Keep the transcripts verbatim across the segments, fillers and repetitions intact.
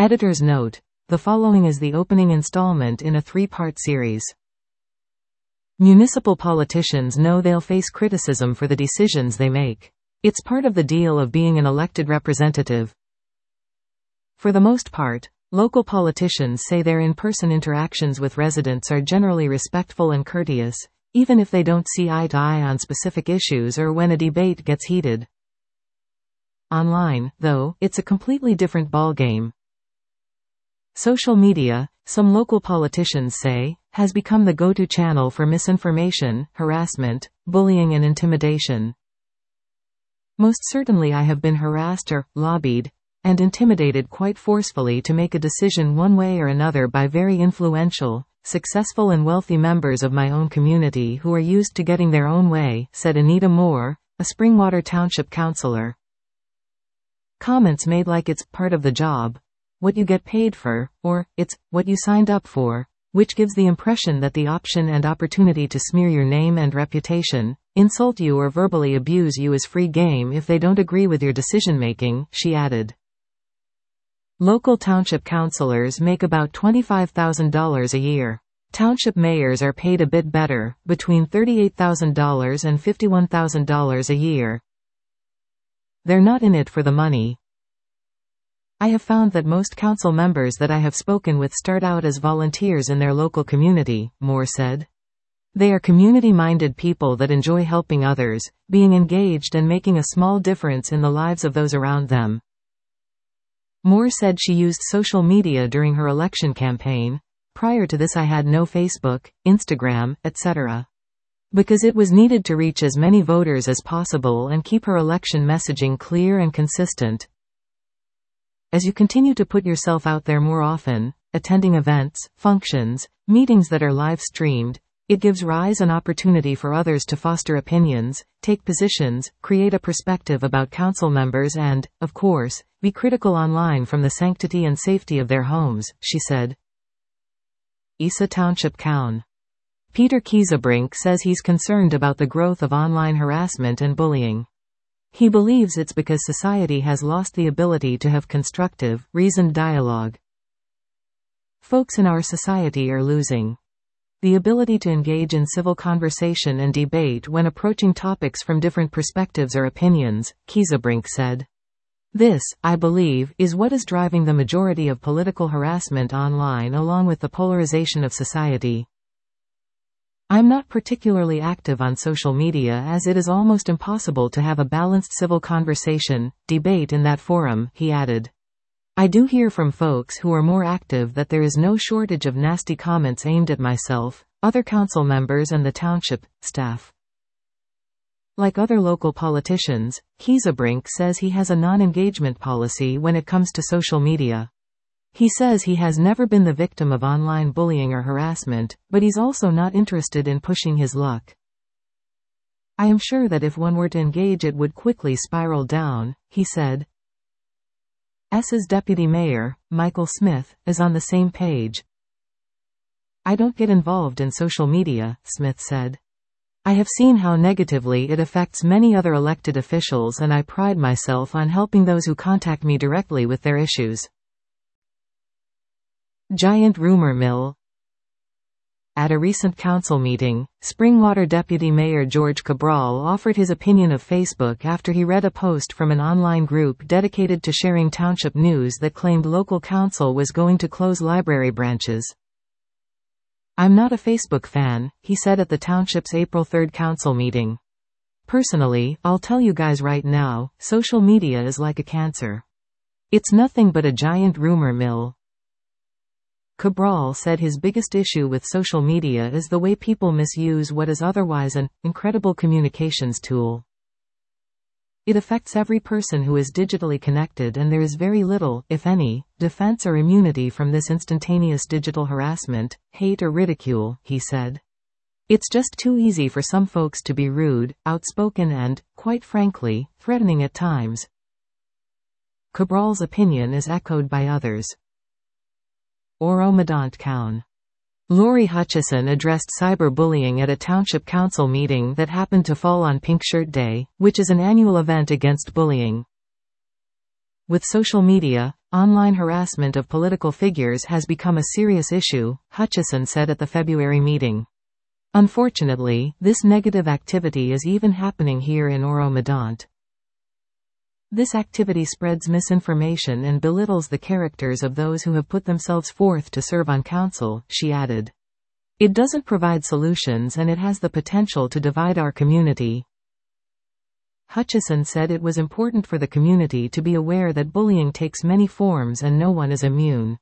Editor's note: the following is the opening installment in a three-part series. Municipal politicians know they'll face criticism for the decisions they make. It's part of the deal of being an elected representative. For the most part, local politicians say their in-person interactions with residents are generally respectful and courteous, even if they don't see eye to eye on specific issues or when a debate gets heated. Online, though, it's a completely different ballgame. Social media, some local politicians say, has become the go-to channel for misinformation, harassment, bullying and intimidation. Most certainly I have been harassed or lobbied and intimidated quite forcefully to make a decision one way or another by very influential, successful and wealthy members of my own community who are used to getting their own way, said Anita Moore, a Springwater Township councilor. Comments made like it's part of the job, what you get paid for, or it's what you signed up for, which gives the impression that the option and opportunity to smear your name and reputation, insult you or verbally abuse you is free game if they don't agree with your decision-making, she added. Local township councilors make about twenty-five thousand dollars a year. Township mayors are paid a bit better, between thirty-eight thousand dollars and fifty-one thousand dollars a year. They're not in it for the money. I have found that most council members that I have spoken with start out as volunteers in their local community, Moore said. They are community-minded people that enjoy helping others, being engaged and making a small difference in the lives of those around them. Moore said she used social media during her election campaign. Prior to this I had no Facebook, Instagram, et cetera. Because it was needed to reach as many voters as possible and keep her election messaging clear and consistent. As you continue to put yourself out there more often, attending events, functions, meetings that are live-streamed, it gives rise an opportunity for others to foster opinions, take positions, create a perspective about council members and, of course, be critical online from the sanctity and safety of their homes, she said. Isa Township Coun. Peter Kiesebrink says he's concerned about the growth of online harassment and bullying. He believes it's because society has lost the ability to have constructive, reasoned dialogue. Folks in our society are losing the ability to engage in civil conversation and debate when approaching topics from different perspectives or opinions, Kiesebrink said. This, I believe, is what is driving the majority of political harassment online along with the polarization of society. I'm not particularly active on social media as it is almost impossible to have a balanced civil conversation, debate in that forum, he added. I do hear from folks who are more active that there is no shortage of nasty comments aimed at myself, other council members and the township staff. Like other local politicians, Kiesebrink says he has a non-engagement policy when it comes to social media. He says he has never been the victim of online bullying or harassment, but he's also not interested in pushing his luck. I am sure that if one were to engage it would quickly spiral down, he said. S's deputy mayor, Michael Smith, is on the same page. I don't get involved in social media, Smith said. I have seen how negatively it affects many other elected officials and I pride myself on helping those who contact me directly with their issues. Giant rumor mill. At a recent council meeting, Springwater Deputy Mayor George Cabral offered his opinion of Facebook after he read a post from an online group dedicated to sharing township news that claimed local council was going to close library branches. I'm not a Facebook fan, he said at the township's April third council meeting. Personally, I'll tell you guys right now, social media is like a cancer. It's nothing but a giant rumor mill. Cabral said his biggest issue with social media is the way people misuse what is otherwise an incredible communications tool. It affects every person who is digitally connected and there is very little, if any, defense or immunity from this instantaneous digital harassment, hate or ridicule, he said. It's just too easy for some folks to be rude, outspoken and, quite frankly, threatening at times. Cabral's opinion is echoed by others. Oro-Medonte Coun. Lori Hutchison addressed cyberbullying at a township council meeting that happened to fall on Pink Shirt Day, which is an annual event against bullying. With social media, Online harassment of political figures has become a serious issue, Hutchison said at the February meeting. Unfortunately, this negative activity is even happening here in Oro-Medonte. This activity spreads misinformation and belittles the characters of those who have put themselves forth to serve on council, she added. It doesn't provide solutions and it has the potential to divide our community. Hutchison said it was important for the community to be aware that bullying takes many forms and no one is immune.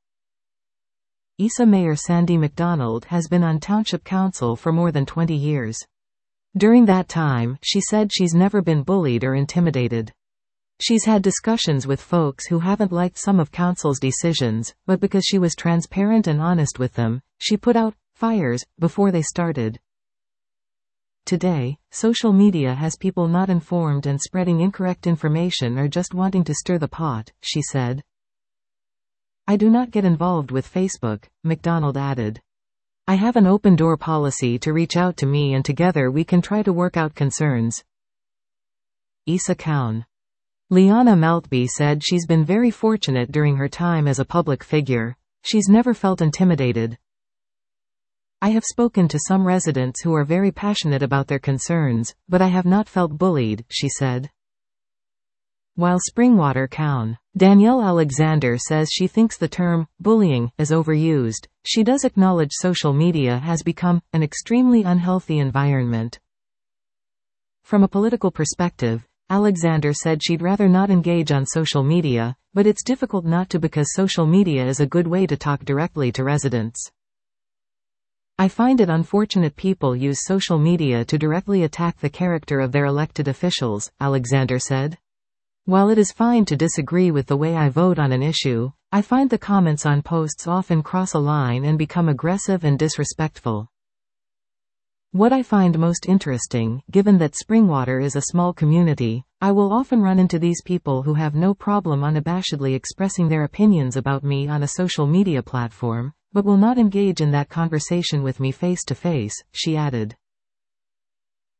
Isa Mayor Sandy McDonald has been on Township Council for more than twenty years. During that time, she said she's never been bullied or intimidated. She's had discussions with folks who haven't liked some of Council's decisions, but because she was transparent and honest with them, she put out fires before they started. Today, social media has people not informed and spreading incorrect information or just wanting to stir the pot, she said. I do not get involved with Facebook, McDonald added. I have an open door policy to reach out to me and together we can try to work out concerns. Isa Cowan. Liana Maltby said she's been very fortunate during her time as a public figure. She's never felt intimidated. I have spoken to some residents who are very passionate about their concerns, but I have not felt bullied, she said. While Springwater Cowan, Danielle Alexander says she thinks the term bullying is overused. She does acknowledge social media has become an extremely unhealthy environment. From a political perspective, Alexander said she'd rather not engage on social media, but it's difficult not to because social media is a good way to talk directly to residents. I find it unfortunate people use social media to directly attack the character of their elected officials, Alexander said. While it is fine to disagree with the way I vote on an issue, I find the comments on posts often cross a line and become aggressive and disrespectful. What I find most interesting, given that Springwater is a small community, I will often run into these people who have no problem unabashedly expressing their opinions about me on a social media platform, but will not engage in that conversation with me face to face, she added.